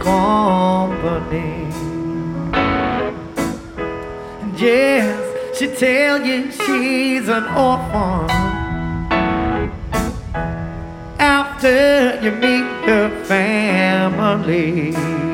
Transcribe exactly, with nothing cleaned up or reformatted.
company. And yes, she tell you she's an orphan after you meet her family.